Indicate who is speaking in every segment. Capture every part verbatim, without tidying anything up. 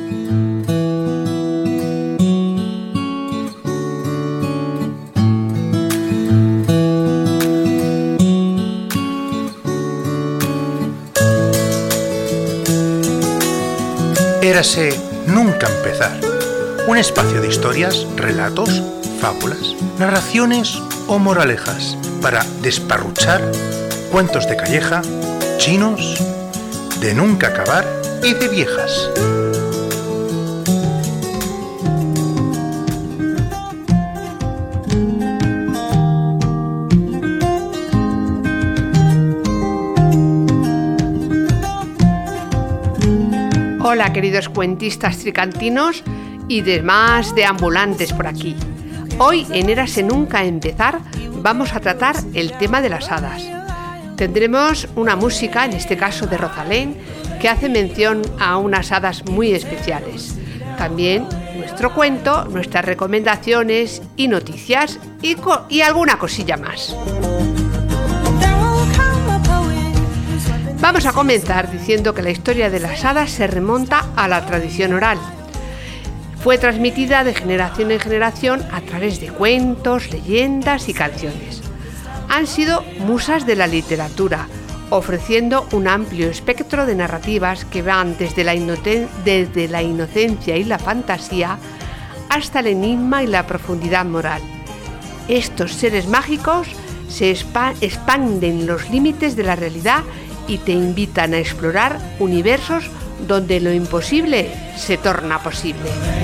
Speaker 1: Érase Nunca Empezar, un espacio de historias, relatos, fábulas, narraciones o moralejas para desparruchar cuentos de calleja, chinos, de nunca acabar y de viejas.
Speaker 2: Hola, queridos cuentistas tricantinos y demás deambulantes por aquí. Hoy en Érase Nunca Empezar vamos a tratar el tema de las hadas. Tendremos una música, en este caso de Rosalén, que hace mención a unas hadas muy especiales. También nuestro cuento, nuestras recomendaciones y noticias y, co- y alguna cosilla más. Vamos a comenzar diciendo que la historia de las hadas se remonta a la tradición oral. Fue transmitida de generación en generación a través de cuentos, leyendas y canciones. Han sido musas de la literatura, ofreciendo un amplio espectro de narrativas que van desde la, inoten- desde la inocencia y la fantasía hasta el enigma y la profundidad moral. Estos seres mágicos se expa- expanden los límites de la realidad y te invitan a explorar universos donde lo imposible se torna posible.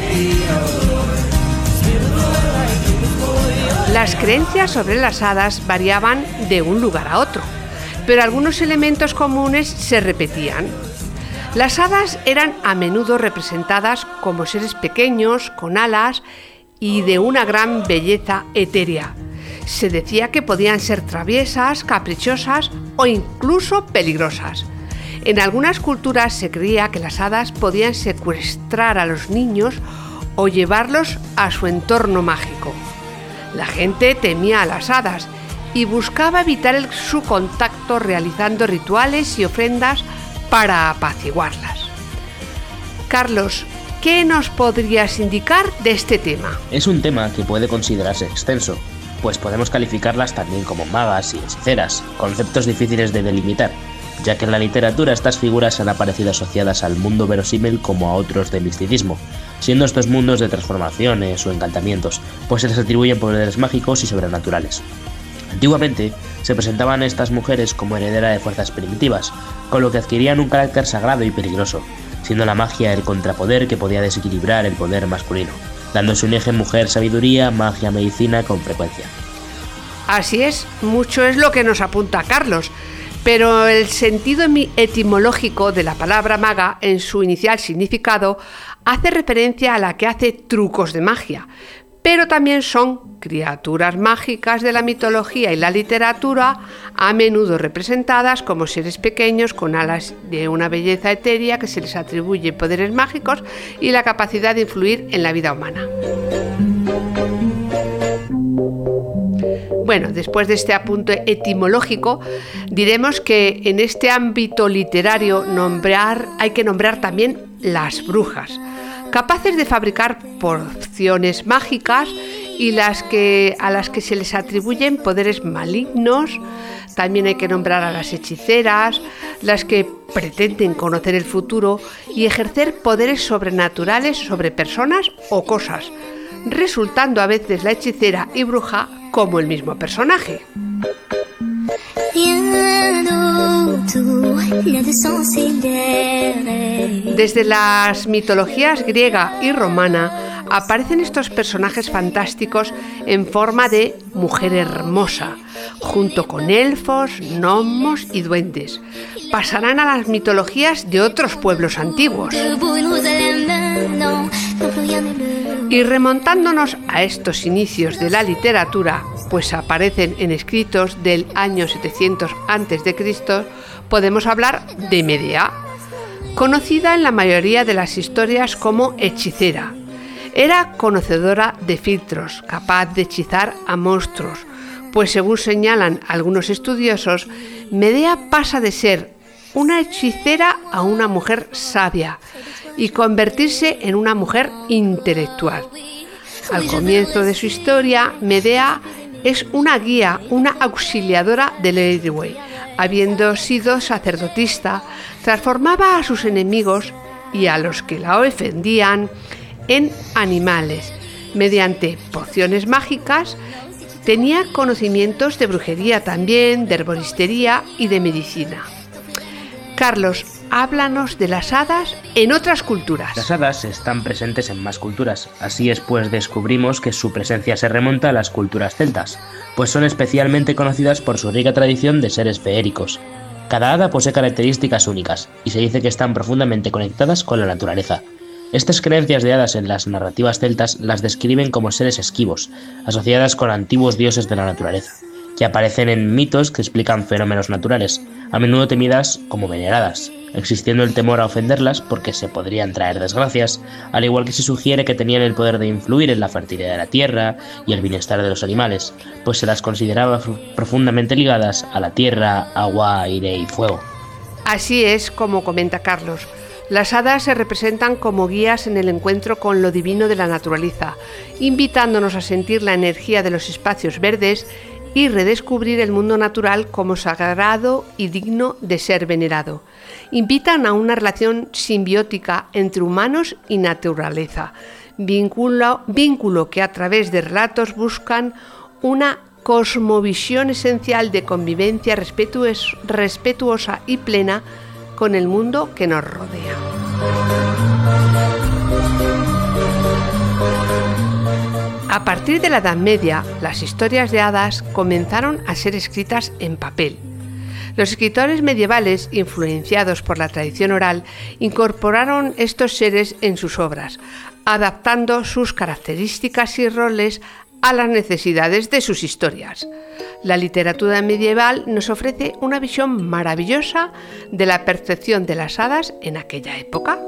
Speaker 2: Las creencias sobre las hadas variaban de un lugar a otro, pero algunos elementos comunes se repetían. Las hadas eran a menudo representadas como seres pequeños, con alas y de una gran belleza etérea. Se decía que podían ser traviesas, caprichosas o incluso peligrosas. En algunas culturas se creía que las hadas podían secuestrar a los niños o llevarlos a su entorno mágico. La gente temía a las hadas y buscaba evitar el, su contacto realizando rituales y ofrendas para apaciguarlas. Carlos, ¿qué nos podrías indicar de este tema?
Speaker 3: Es un tema que puede considerarse extenso, pues podemos calificarlas también como magas y hechiceras, conceptos difíciles de delimitar, ya que en la literatura estas figuras han aparecido asociadas al mundo verosímil como a otros de misticismo, siendo estos mundos de transformaciones o encantamientos, pues se les atribuyen poderes mágicos y sobrenaturales. Antiguamente se presentaban a estas mujeres como heredera de fuerzas primitivas, con lo que adquirían un carácter sagrado y peligroso, siendo la magia el contrapoder que podía desequilibrar el poder masculino, dándose un eje mujer, sabiduría, magia, medicina con frecuencia.
Speaker 2: Así es, mucho es lo que nos apunta Carlos, pero el sentido etimológico de la palabra maga en su inicial significado hace referencia a la que hace trucos de magia, pero también son criaturas mágicas de la mitología y la literatura, a menudo representadas como seres pequeños con alas de una belleza etérea que se les atribuye poderes mágicos y la capacidad de influir en la vida humana. Bueno, después de este apunte etimológico, diremos que en este ámbito literario nombrar, hay que nombrar también las brujas, capaces de fabricar pociones mágicas y las que, a las que se les atribuyen poderes malignos. También hay que nombrar a las hechiceras, las que pretenden conocer el futuro y ejercer poderes sobrenaturales sobre personas o cosas, resultando a veces la hechicera y bruja como el mismo personaje. Desde las mitologías griega y romana aparecen estos personajes fantásticos en forma de mujer hermosa, junto con elfos, gnomos y duendes. Pasarán a las mitologías de otros pueblos antiguos. Y remontándonos a estos inicios de la literatura, pues aparecen en escritos del año setecientos antes de Cristo, podemos hablar de Medea, conocida en la mayoría de las historias como hechicera. Era conocedora de filtros, capaz de hechizar a monstruos, pues según señalan algunos estudiosos, Medea pasa de ser una hechicera a una mujer sabia y convertirse en una mujer intelectual. Al comienzo de su historia, Medea es una guía, una auxiliadora del héroe. Habiendo sido sacerdotista, transformaba a sus enemigos y a los que la ofendían en animales. Mediante pociones mágicas, tenía conocimientos de brujería también, de herboristería y de medicina. Carlos, háblanos de las hadas en otras culturas.
Speaker 3: Las hadas están presentes en más culturas. Así es, pues descubrimos que su presencia se remonta a las culturas celtas, pues son especialmente conocidas por su rica tradición de seres feéricos. Cada hada posee características únicas, y se dice que están profundamente conectadas con la naturaleza. Estas creencias de hadas en las narrativas celtas las describen como seres esquivos, asociadas con antiguos dioses de la naturaleza, que aparecen en mitos que explican fenómenos naturales, a menudo temidas como veneradas, existiendo el temor a ofenderlas porque se podrían traer desgracias, al igual que se sugiere que tenían el poder de influir en la fertilidad de la tierra y el bienestar de los animales, pues se las consideraba profundamente ligadas a la tierra, agua, aire y fuego.
Speaker 2: Así es como comenta Carlos. Las hadas se representan como guías en el encuentro con lo divino de la naturaleza, invitándonos a sentir la energía de los espacios verdes y redescubrir el mundo natural como sagrado y digno de ser venerado. Invitan a una relación simbiótica entre humanos y naturaleza, vínculo, vínculo que a través de relatos buscan una cosmovisión esencial de convivencia respetuos, respetuosa y plena con el mundo que nos rodea. A partir de la Edad Media, las historias de hadas comenzaron a ser escritas en papel. Los escritores medievales, influenciados por la tradición oral, incorporaron estos seres en sus obras, adaptando sus características y roles a las necesidades de sus historias. La literatura medieval nos ofrece una visión maravillosa de la percepción de las hadas en aquella época.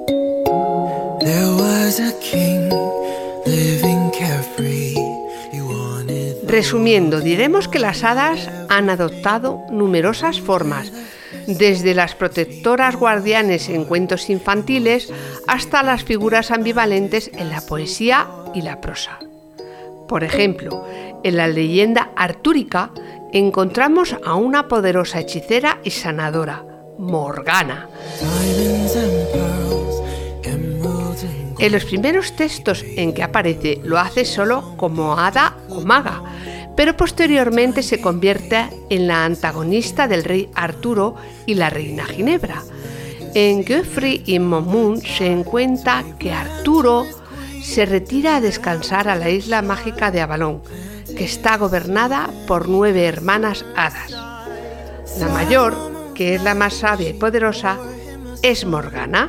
Speaker 2: Resumiendo, diremos que las hadas han adoptado numerosas formas, desde las protectoras guardianes en cuentos infantiles hasta las figuras ambivalentes en la poesía y la prosa. Por ejemplo, en la leyenda artúrica encontramos a una poderosa hechicera y sanadora, Morgana. En los primeros textos en que aparece lo hace solo como hada o maga, pero posteriormente se convierte en la antagonista del rey Arturo y la reina Ginebra. En Geoffrey y Monmouth se encuentra que Arturo se retira a descansar a la isla mágica de Avalon, que está gobernada por nueve hermanas hadas. La mayor, que es la más sabia y poderosa, es Morgana.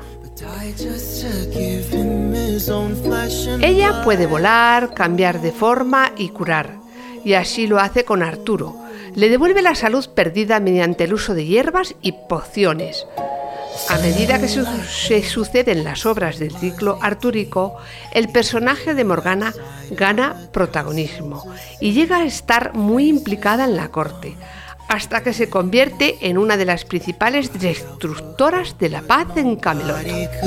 Speaker 2: Ella puede volar, cambiar de forma y curar, y así lo hace con Arturo. Le devuelve la salud perdida mediante el uso de hierbas y pociones. A medida que se suceden las obras del ciclo artúrico, el personaje de Morgana gana protagonismo y llega a estar muy implicada en la corte, hasta que se convierte en una de las principales destructoras de la paz en Camelot.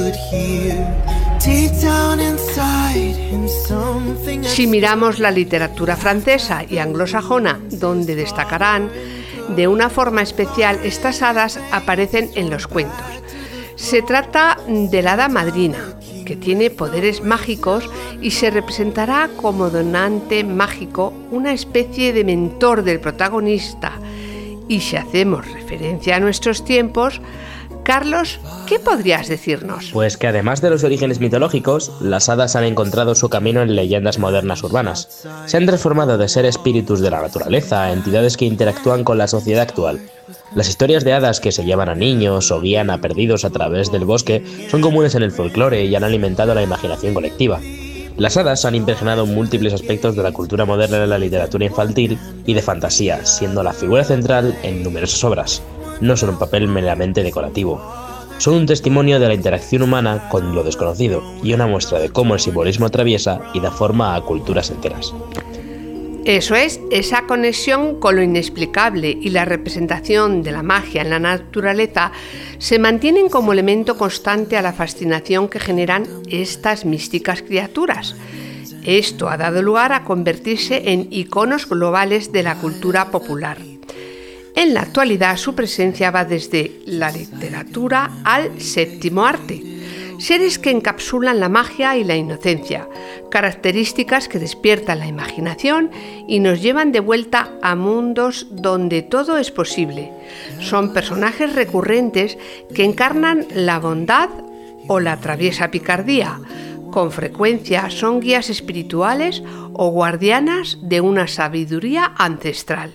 Speaker 2: Si miramos la literatura francesa y anglosajona, donde destacarán de una forma especial estas hadas, aparecen en los cuentos. Se trata de la hada madrina, que tiene poderes mágicos y se representará como donante mágico, una especie de mentor del protagonista. Y si hacemos referencia a nuestros tiempos, Carlos, ¿qué podrías decirnos?
Speaker 3: Pues que además de los orígenes mitológicos, las hadas han encontrado su camino en leyendas modernas urbanas. Se han transformado de ser espíritus de la naturaleza a entidades que interactúan con la sociedad actual. Las historias de hadas que se llevan a niños o guían a perdidos a través del bosque son comunes en el folclore y han alimentado la imaginación colectiva. Las hadas han impregnado múltiples aspectos de la cultura moderna de la literatura infantil y de fantasía, siendo la figura central en numerosas obras. No son un papel meramente decorativo. Son un testimonio de la interacción humana con lo desconocido y una muestra de cómo el simbolismo atraviesa y da forma a culturas enteras.
Speaker 2: Eso es, esa conexión con lo inexplicable y la representación de la magia en la naturaleza se mantienen como elemento constante a la fascinación que generan estas místicas criaturas. Esto ha dado lugar a convertirse en iconos globales de la cultura popular. En la actualidad su presencia va desde la literatura al séptimo arte. Seres que encapsulan la magia y la inocencia, características que despiertan la imaginación y nos llevan de vuelta a mundos donde todo es posible. Son personajes recurrentes que encarnan la bondad o la traviesa picardía. Con frecuencia son guías espirituales o guardianas de una sabiduría ancestral.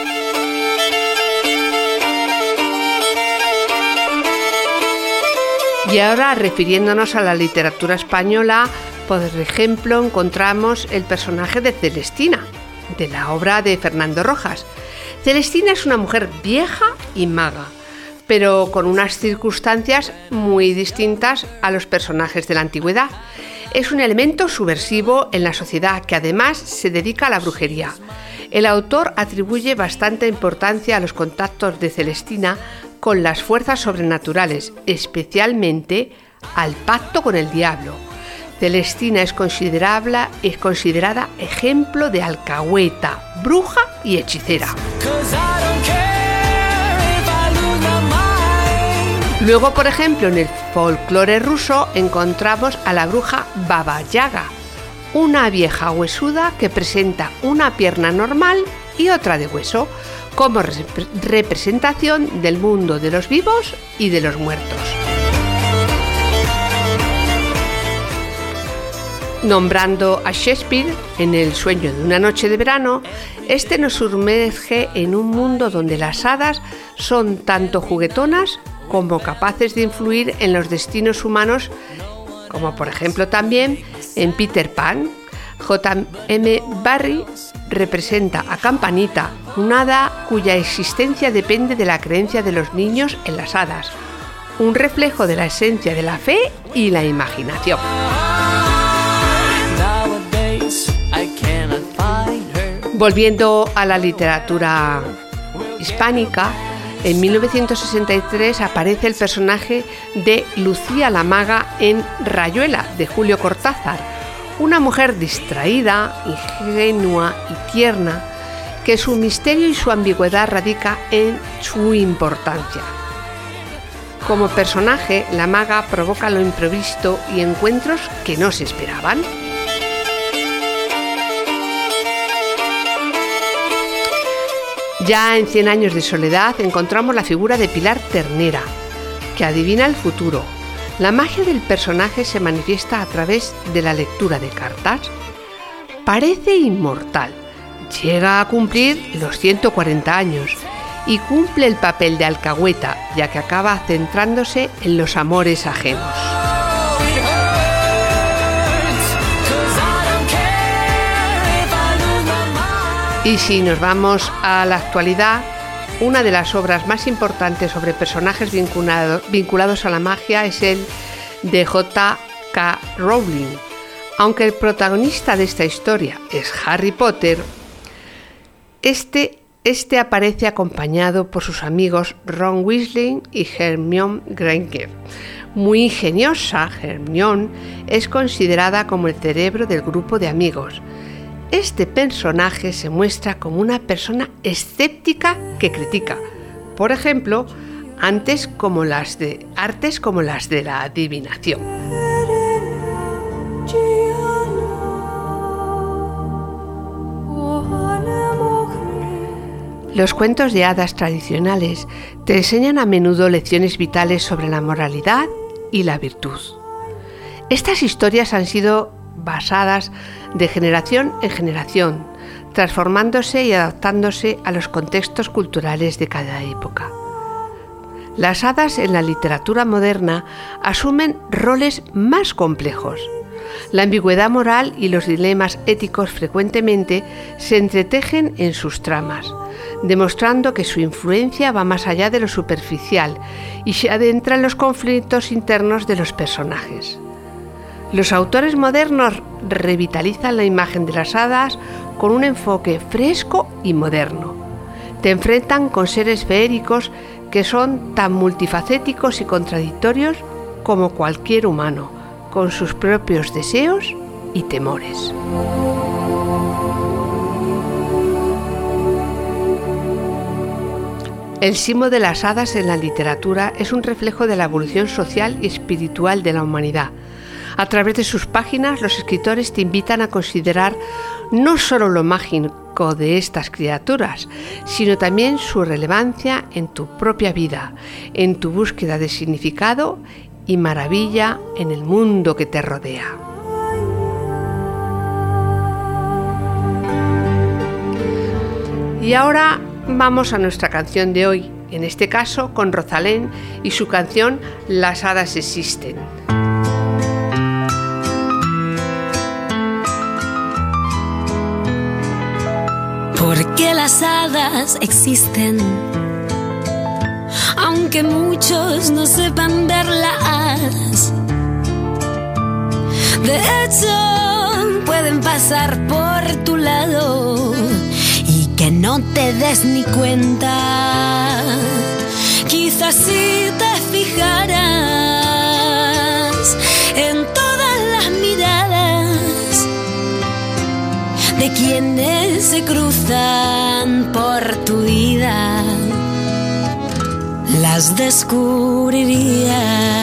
Speaker 2: Y ahora, refiriéndonos a la literatura española, por ejemplo, encontramos el personaje de Celestina, de la obra de Fernando Rojas. Celestina es una mujer vieja y maga, pero con unas circunstancias muy distintas a los personajes de la antigüedad. Es un elemento subversivo en la sociedad que además se dedica a la brujería. El autor atribuye bastante importancia a los contactos de Celestina con las fuerzas sobrenaturales, especialmente al pacto con el diablo. Celestina es, considerable, es considerada ejemplo de alcahueta, bruja y hechicera. Luego, por ejemplo, en el folclore ruso encontramos a la bruja Baba Yaga, una vieja huesuda que presenta una pierna normal y otra de hueso, como rep- representación del mundo de los vivos y de los muertos. Nombrando a Shakespeare en El sueño de una noche de verano, este nos sumerge en un mundo donde las hadas son tanto juguetonas como capaces de influir en los destinos humanos, como por ejemplo también en Peter Pan. J M Barrie representa a Campanita, una hada cuya existencia depende de la creencia de los niños en las hadas, un reflejo de la esencia de la fe y la imaginación. Volviendo a la literatura hispánica, en mil novecientos sesenta y tres aparece el personaje de Lucía la Maga en Rayuela, de Julio Cortázar, una mujer distraída, ingenua y tierna, que su misterio y su ambigüedad radica en su importancia. Como personaje, la maga provoca lo imprevisto y encuentros que no se esperaban. Ya en Cien años de soledad encontramos la figura de Pilar Ternera, que adivina el futuro. La magia del personaje se manifiesta a través de la lectura de cartas. Parece inmortal, llega a cumplir los ciento cuarenta años y cumple el papel de alcahueta, ya que acaba centrándose en los amores ajenos. Y si nos vamos a la actualidad, una de las obras más importantes sobre personajes vinculado, vinculados a la magia es el de J K Rowling. Aunque el protagonista de esta historia es Harry Potter, este, este aparece acompañado por sus amigos Ron Weasley y Hermione Granger. Muy ingeniosa, Hermione es considerada como el cerebro del grupo de amigos. Este personaje se muestra como una persona escéptica que critica, por ejemplo, antes como las de, artes como las de la adivinación. Los cuentos de hadas tradicionales te enseñan a menudo lecciones vitales sobre la moralidad y la virtud. Estas historias han sido basadas de generación en generación, transformándose y adaptándose a los contextos culturales de cada época. Las hadas en la literatura moderna asumen roles más complejos. La ambigüedad moral y los dilemas éticos frecuentemente se entretejen en sus tramas, demostrando que su influencia va más allá de lo superficial y se adentra en los conflictos internos de los personajes. Los autores modernos revitalizan la imagen de las hadas con un enfoque fresco y moderno. Te enfrentan con seres feéricos que son tan multifacéticos y contradictorios como cualquier humano, con sus propios deseos y temores. El simo de las hadas en la literatura es un reflejo de la evolución social y espiritual de la humanidad. A través de sus páginas, los escritores te invitan a considerar no solo lo mágico de estas criaturas, sino también su relevancia en tu propia vida, en tu búsqueda de significado y maravilla en el mundo que te rodea. Y ahora vamos a nuestra canción de hoy, en este caso con Rosalén y su canción Las hadas existen.
Speaker 4: Porque las hadas existen, aunque muchos no sepan verlas. De hecho, pueden pasar por tu lado y que no te des ni cuenta. Quizás si te fijaras en todas las miradas de quienes se cruzan por tu vida, las descubrirías.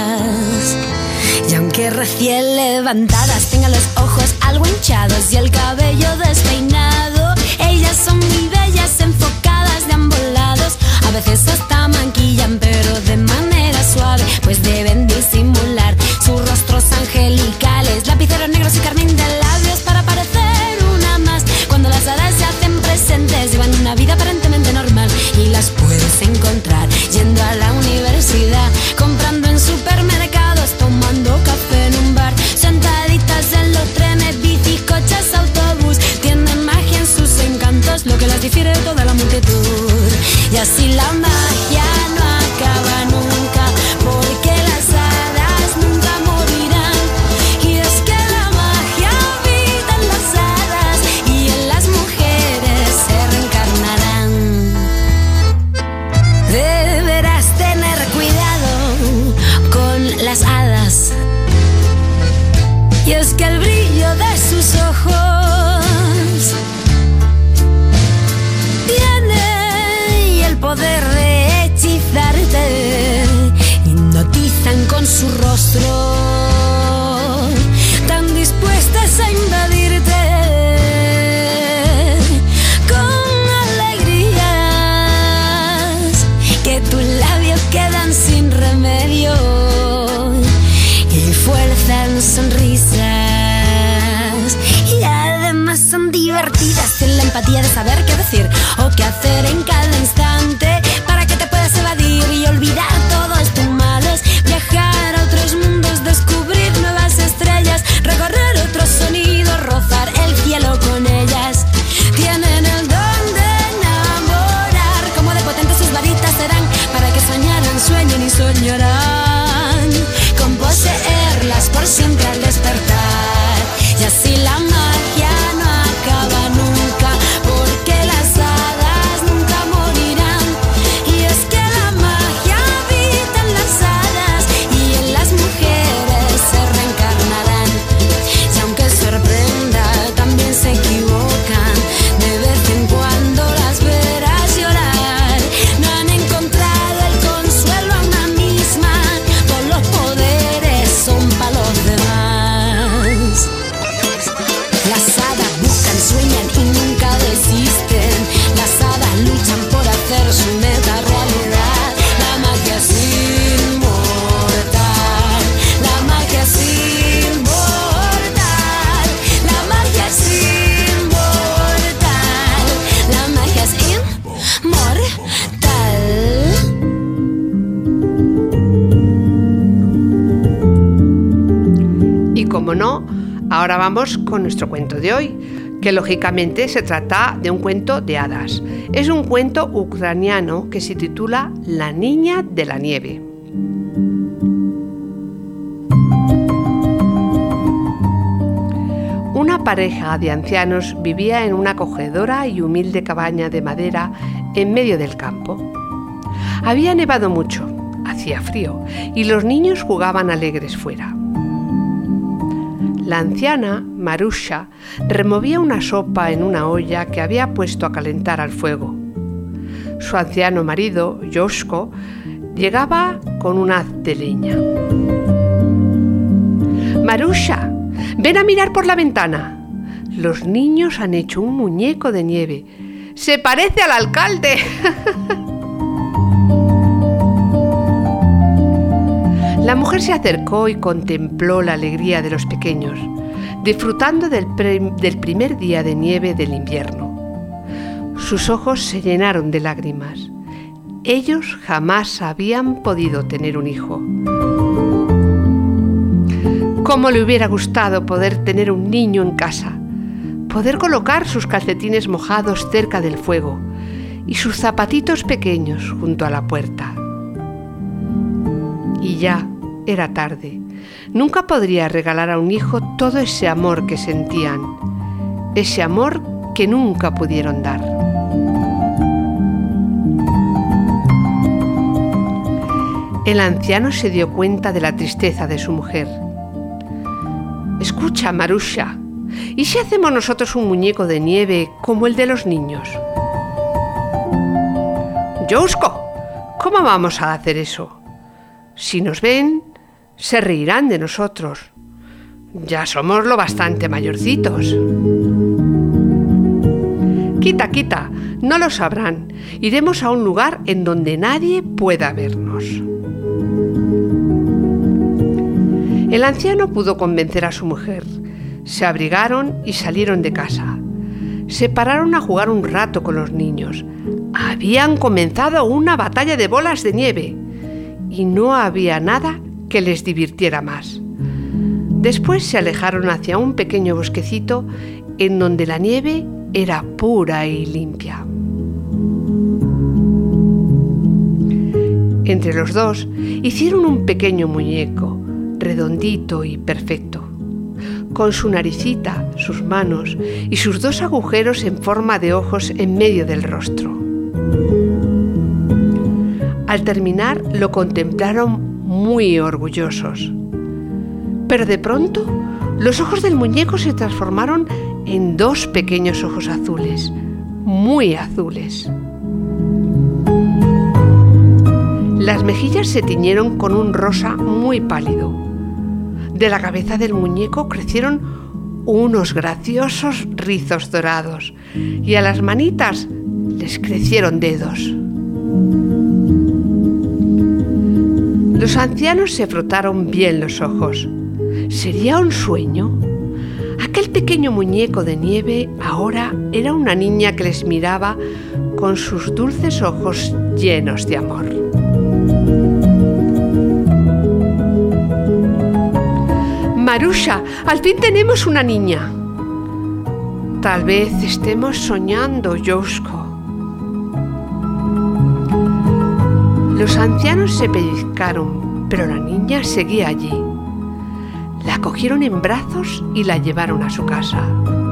Speaker 4: Y aunque recién levantadas tengan los ojos algo hinchados y el cabello despeinado, ellas son muy bellas, enfocadas de ambos lados. A veces hasta maquillan, pero de manera suave, pues deben disimular sus rostros angelicales, lapiceros negros y carmín de labios para parecer una más. Cuando las hadas se hacen presentes, llevan una vida aparentemente normal y las puedes encontrar yendo a la universidad, comprando en supermercados, tomando café en un bar, sentaditas en los trenes, bicis, coches, autobús. Tienen magia en sus encantos, lo que las difiere de toda la multitud. Y así la magia no acaba nunca, porque las hadas nunca morirán. Y es que la magia habita en las hadas y en las mujeres se reencarnarán. Deberás tener cuidado con las hadas, y es que el brillo de sus ojos tiene el poder de hechizarte. Hipnotizan con su rostro, tan dispuestas a invadirte con alegrías que tus labios quedan sin remedio y fuerzan sonrisas. Y además son divertidas, tienen la empatía de saber qué decir o qué hacer en cada instante para que te puedas evadir y olvidar todos tus males. Viajar a otros mundos, descubrir nuevas estrellas, recorrer otros sonidos, rozar el cielo con ellas. Tienen el don de enamorar, como de potentes sus varitas serán para que soñaran, sueñen y soñarán con poseerlas por siempre al despertar. Y así la magia no acaba nunca, porque las hadas nunca morirán. Y es que la magia habita en las hadas y en las mujeres se reencarnarán. Y aunque sorprenda, también se equivocan, de vez en cuando las verás llorar. No han encontrado el consuelo a una misma, todos los poderes son para los demás. Las hadas buscan, sueñan y nunca desisten. Las hadas luchan por hacer su meta realidad. La magia es inmortal, la magia es inmortal, la magia es inmortal, la magia es inmortal.
Speaker 2: Y como no, ahora vamos con nuestro cuento de hoy, que lógicamente se trata de un cuento de hadas. Es un cuento ucraniano que se titula La niña de la nieve. Una Una pareja de ancianos vivía en una acogedora y humilde cabaña de madera en medio del campo. Había nevado mucho, hacía frío, y los niños jugaban alegres fuera. La anciana, Marusha, removía una sopa en una olla que había puesto a calentar al fuego. Su anciano marido, Josko, llegaba con un haz de leña. «Marusha, ven a mirar por la ventana. Los niños han hecho un muñeco de nieve. ¡Se parece al alcalde!» La mujer se acercó y contempló la alegría de los pequeños, disfrutando del, pre- del primer día de nieve del invierno. Sus ojos se llenaron de lágrimas. Ellos jamás habían podido tener un hijo. Cómo le hubiera gustado poder tener un niño en casa, poder colocar sus calcetines mojados cerca del fuego y sus zapatitos pequeños junto a la puerta. Y ya era tarde. Nunca podría regalar a un hijo todo ese amor que sentían, ese amor que nunca pudieron dar. El anciano se dio cuenta de la tristeza de su mujer. «Escucha, Marusha, ¿y si hacemos nosotros un muñeco de nieve como el de los niños?» «Josko, ¿cómo vamos a hacer eso? Si nos ven, se reirán de nosotros. Ya somos lo bastante mayorcitos». «Quita, quita, no lo sabrán. Iremos a un lugar en donde nadie pueda vernos». El anciano pudo convencer a su mujer. Se abrigaron y salieron de casa. Se pararon a jugar un rato con los niños. Habían comenzado una batalla de bolas de nieve y no había nada que les divirtiera más. Después se alejaron hacia un pequeño bosquecito en donde la nieve era pura y limpia. Entre los dos hicieron un pequeño muñeco, redondito y perfecto, con su naricita, sus manos y sus dos agujeros en forma de ojos en medio del rostro. Al terminar lo contemplaron muy orgullosos. Pero de pronto los ojos del muñeco se transformaron en dos pequeños ojos azules, muy azules. Las mejillas se tiñeron con un rosa muy pálido. De la cabeza del muñeco crecieron unos graciosos rizos dorados y a las manitas les crecieron dedos. Los ancianos se frotaron bien los ojos. ¿Sería un sueño? Aquel pequeño muñeco de nieve ahora era una niña que les miraba con sus dulces ojos llenos de amor. «Marusha, al fin tenemos una niña». «Tal vez estemos soñando, Josko». Los ancianos se pellizcaron, pero la niña seguía allí. La cogieron en brazos y la llevaron a su casa.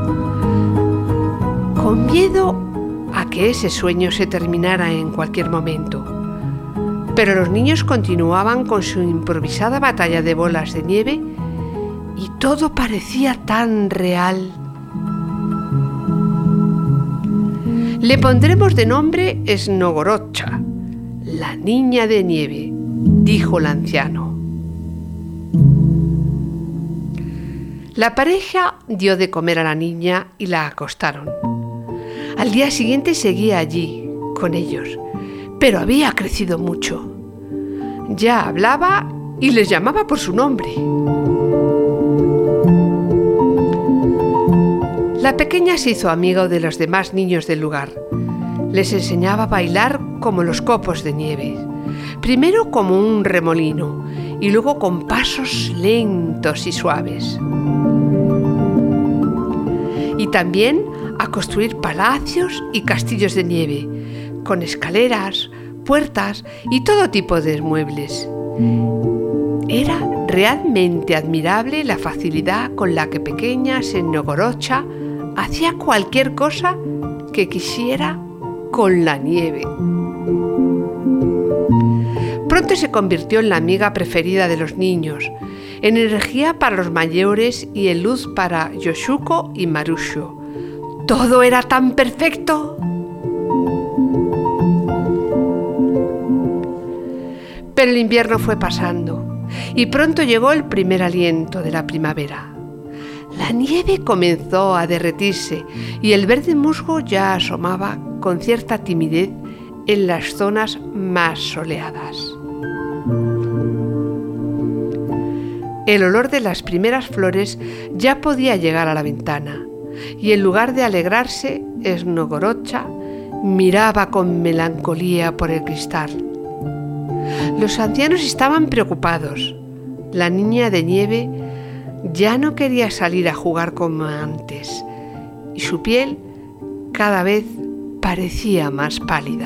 Speaker 2: Con miedo a que ese sueño se terminara en cualquier momento. Pero los niños continuaban con su improvisada batalla de bolas de nieve y todo parecía tan real. «Le pondremos de nombre Snogorocha, la niña de nieve», dijo el anciano. La pareja dio de comer a la niña y la acostaron. Al día siguiente seguía allí, con ellos, pero había crecido mucho. Ya hablaba y les llamaba por su nombre. La pequeña se hizo amiga de los demás niños del lugar. Les enseñaba a bailar como los copos de nieve, primero como un remolino y luego con pasos lentos y suaves. Y también a construir palacios y castillos de nieve, con escaleras, puertas y todo tipo de muebles. Era realmente admirable la facilidad con la que pequeña Snegorotcha hacía cualquier cosa que quisiera con la nieve. Pronto se convirtió en la amiga preferida de los niños, en energía para los mayores y en luz para Yoshuko y Marusho. ¡Todo era tan perfecto! Pero el invierno fue pasando y pronto llegó el primer aliento de la primavera. La nieve comenzó a derretirse y el verde musgo ya asomaba con cierta timidez en las zonas más soleadas. El olor de las primeras flores ya podía llegar a la ventana y en lugar de alegrarse, Snegorotcha miraba con melancolía por el cristal. Los ancianos estaban preocupados. La niña de nieve ya no quería salir a jugar como antes y su piel cada vez parecía más pálida.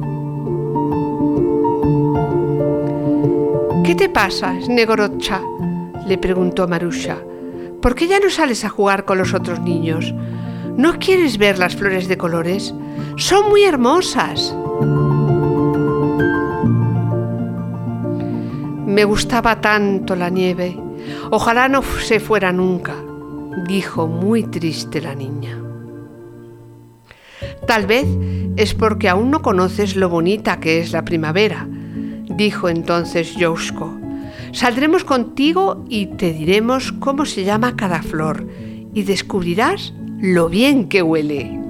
Speaker 2: ¿Qué te pasa, Snegorotcha?, le preguntó Marusha. ¿Por qué ya no sales a jugar con los otros niños? ¿No quieres ver las flores de colores? ¡Son muy hermosas! Me gustaba tanto la nieve. Ojalá no se fuera nunca, dijo muy triste la niña. Tal vez es porque aún no conoces lo bonita que es la primavera, dijo entonces Yousko. Saldremos contigo y te diremos cómo se llama cada flor y descubrirás lo bien que huele.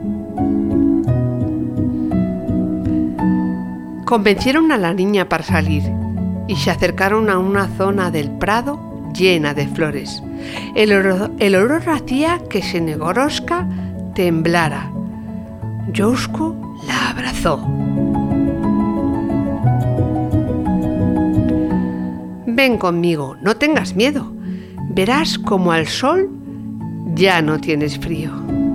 Speaker 2: Convencieron a la niña para salir y se acercaron a una zona del prado llena de flores. El olor, el olor hacía que Snegorotcha temblara. Yousko la abrazó. Ven conmigo, no tengas miedo. Verás como al sol ya no tienes frío.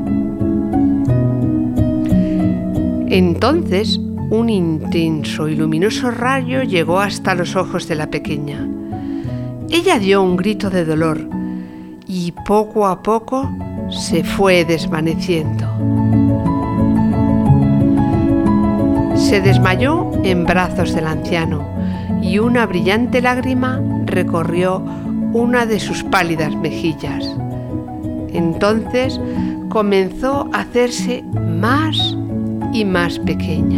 Speaker 2: Entonces, un intenso y luminoso rayo llegó hasta los ojos de la pequeña. Ella dio un grito de dolor y poco a poco se fue desvaneciendo. Se desmayó en brazos del anciano y una brillante lágrima recorrió una de sus pálidas mejillas. Entonces comenzó a hacerse más y más pequeña.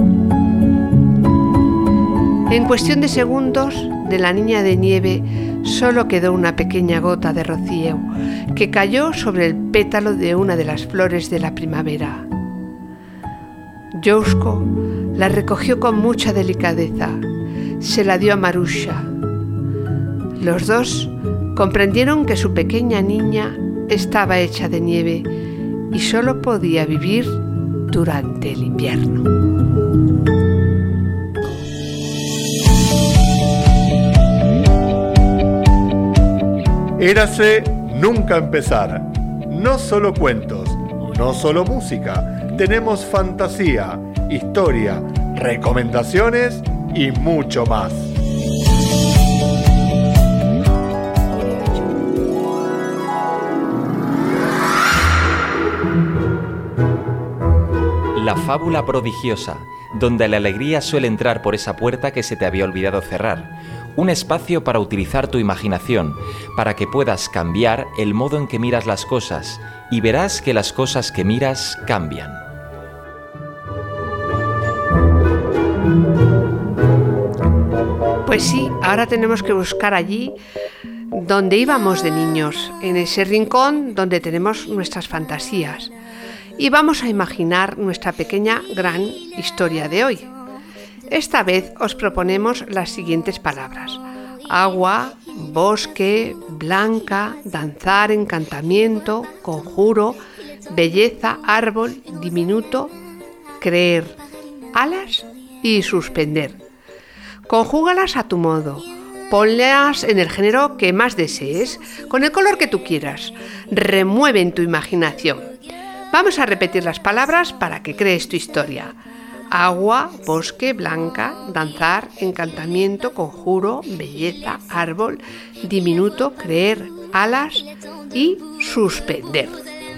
Speaker 2: En cuestión de segundos, de la niña de nieve solo quedó una pequeña gota de rocío que cayó sobre el pétalo de una de las flores de la primavera. Yousko la recogió con mucha delicadeza. Se la dio a Marusha. Los dos comprendieron que su pequeña niña estaba hecha de nieve y solo podía vivir durante el invierno.
Speaker 5: Érase nunca empezar. No solo cuentos, no solo música. Tenemos fantasía, historia, recomendaciones y mucho más.
Speaker 6: La fábula prodigiosa, donde la alegría suele entrar por esa puerta que se te había olvidado cerrar. Un espacio para utilizar tu imaginación, para que puedas cambiar el modo en que miras las cosas, y verás que las cosas que miras cambian.
Speaker 2: Pues sí, ahora tenemos que buscar allí donde íbamos de niños, en ese rincón donde tenemos nuestras fantasías. Y vamos a imaginar nuestra pequeña gran historia de hoy. Esta vez os proponemos las siguientes palabras: agua, bosque, blanca, danzar, encantamiento, conjuro, belleza, árbol, diminuto, creer, alas y suspender. Conjúgalas a tu modo. Ponlas en el género que más desees, con el color que tú quieras. Remueve en tu imaginación. Vamos a repetir las palabras para que crees tu historia. agua, bosque, blanca, danzar, encantamiento, conjuro, belleza, árbol, diminuto, creer, alas y suspender.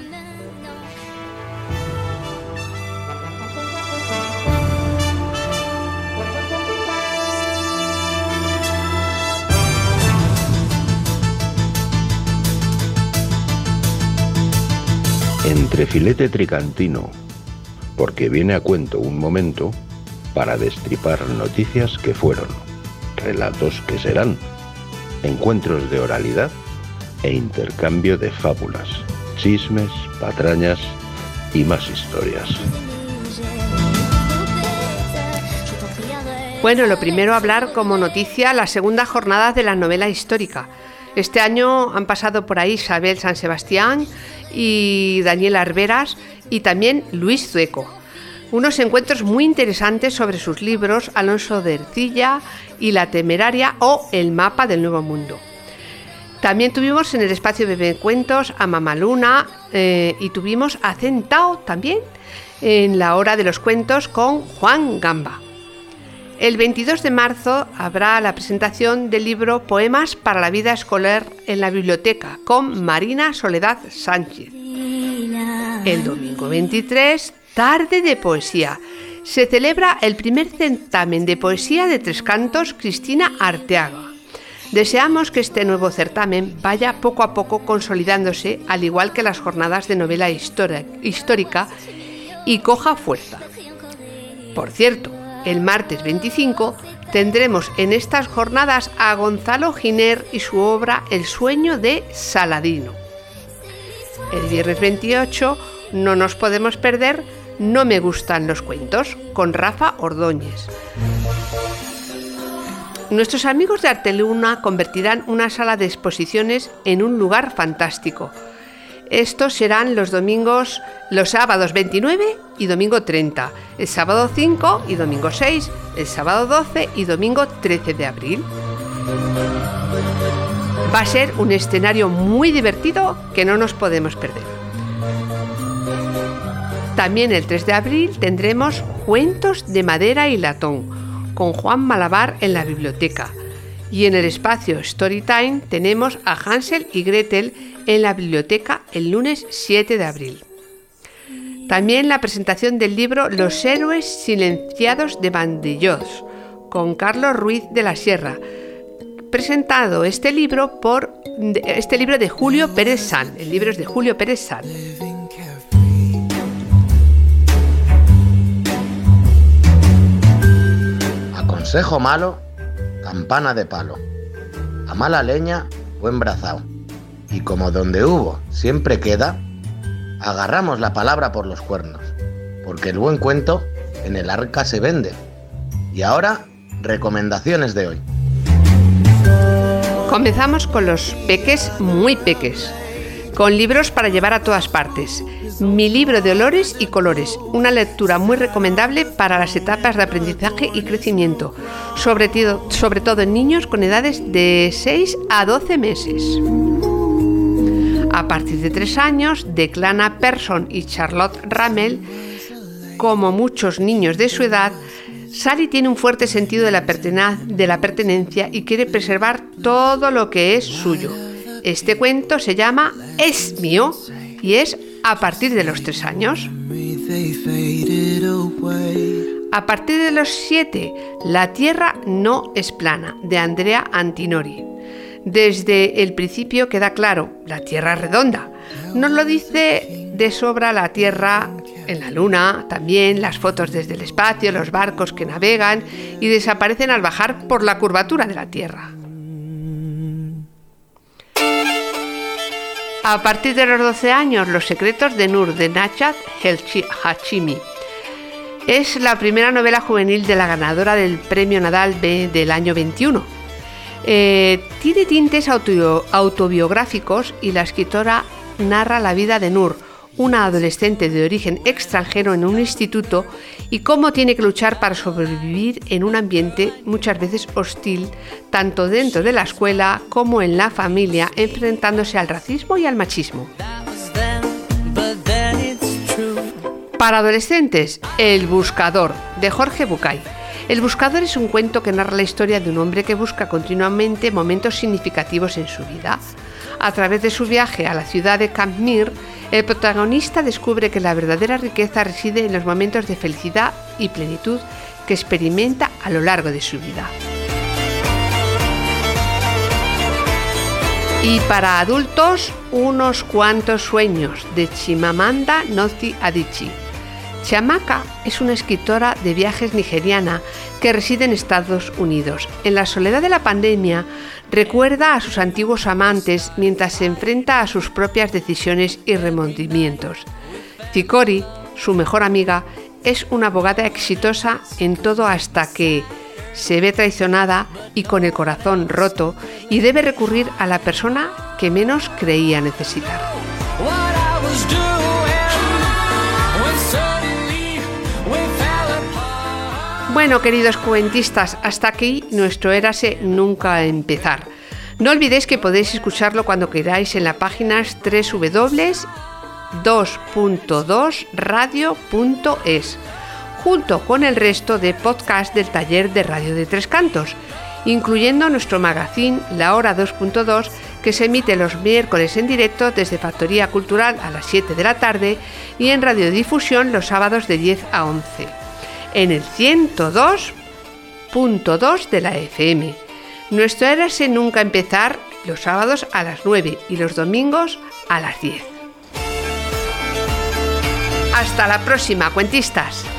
Speaker 7: Entrefilete tricantino, porque viene a cuento un momento para destripar noticias que fueron, relatos que serán, encuentros de oralidad e intercambio de fábulas, chismes, patrañas y más historias.
Speaker 2: Bueno, lo primero hablar como noticia la segunda jornada de la novela histórica. Este año han pasado por ahí Isabel San Sebastián y Daniel Arberas y también Luis Zueco. Unos encuentros muy interesantes sobre sus libros Alonso de Ercilla y La Temeraria o El Mapa del Nuevo Mundo. También tuvimos en el espacio Bebecuentos a Mamaluna eh, y tuvimos a Centao también en la hora de los cuentos con Juan Gamba. El veintidós de marzo habrá la presentación del libro Poemas para la vida escolar en la biblioteca con Marina Soledad Sánchez. El domingo veintitrés, tarde de poesía. Se celebra el primer certamen de poesía de Tres Cantos Cristina Arteaga. Deseamos que este nuevo certamen vaya poco a poco consolidándose, al igual que las jornadas de novela histórica, y coja fuerza. Por cierto, el martes veinticinco tendremos en estas jornadas a Gonzalo Giner y su obra El sueño de Saladino. El viernes veintiocho no nos podemos perder No me gustan los cuentos con Rafa Ordóñez. Nuestros amigos de Arteluna convertirán una sala de exposiciones en un lugar fantástico. Estos serán los domingos, los sábados veintinueve y domingo treinta, el sábado cinco y domingo seis, el sábado doce y domingo trece de abril. Va a ser un escenario muy divertido que no nos podemos perder. También el tres de abril tendremos Cuentos de madera y latón con Juan Malabar en la biblioteca. Y en el espacio Storytime tenemos a Hansel y Gretel en la biblioteca el lunes siete de abril. También la presentación del libro Los héroes silenciados de Vandellós con Carlos Ruiz de la Sierra. Presentado este libro por este libro de Julio Pérez San. El libro es de Julio Pérez San.
Speaker 8: A consejo malo, campana de palo. A mala leña, buen brazao. Y como donde hubo siempre queda, agarramos la palabra por los cuernos, porque el buen cuento en el arca se vende. Y ahora, recomendaciones de hoy.
Speaker 2: Comenzamos con los peques muy peques, con libros para llevar a todas partes. Mi libro de olores y colores, una lectura muy recomendable para las etapas de aprendizaje y crecimiento, sobre, todo, sobre todo en niños con edades de seis a doce meses. A partir de tres años, de Clana Persson y Charlotte Ramel, como muchos niños de su edad, Sally tiene un fuerte sentido de la, pertena- de la pertenencia y quiere preservar todo lo que es suyo. Este cuento se llama Es mío y es a partir de los tres años. A partir de los siete, La tierra no es plana, de Andrea Antinori. Desde el principio queda claro, la Tierra es redonda. Nos lo dice de sobra la Tierra en la Luna, también las fotos desde el espacio, los barcos que navegan y desaparecen al bajar por la curvatura de la Tierra. A partir de los doce años, Los secretos de Nur, de Najat Hashimi. Es la primera novela juvenil de la ganadora del Premio Nadal B del año veintiuno. Eh, tiene tintes auto, autobiográficos y la escritora narra la vida de Nur, una adolescente de origen extranjero en un instituto, y cómo tiene que luchar para sobrevivir en un ambiente muchas veces hostil, tanto dentro de la escuela como en la familia, enfrentándose al racismo y al machismo. Para adolescentes, El buscador, de Jorge Bucay. El buscador es un cuento que narra la historia de un hombre que busca continuamente momentos significativos en su vida. A través de su viaje a la ciudad de Kashmir, el protagonista descubre que la verdadera riqueza reside en los momentos de felicidad y plenitud que experimenta a lo largo de su vida. Y para adultos, Unos cuantos sueños, de Chimamanda Ngozi Adichie. Chiamaka es una escritora de viajes nigeriana que reside en Estados Unidos. En la soledad de la pandemia, recuerda a sus antiguos amantes mientras se enfrenta a sus propias decisiones y remordimientos. Zikori, su mejor amiga, es una abogada exitosa en todo hasta que se ve traicionada y con el corazón roto y debe recurrir a la persona que menos creía necesitar. Bueno, queridos cuentistas, hasta aquí nuestro Érase Nunca Empezar. No olvidéis que podéis escucharlo cuando queráis en las páginas doble u doble u doble u dos punto dos radio punto es, junto con el resto de podcasts del taller de Radio de Tres Cantos, incluyendo nuestro magazine La Hora dos punto dos, que se emite los miércoles en directo desde Factoría Cultural a las siete de la tarde y en radiodifusión los sábados de diez a once. En el ciento dos punto dos de la F M. Nuestro Érase Nunca Empezar los sábados a las nueve y los domingos a las diez. Hasta la próxima, cuentistas.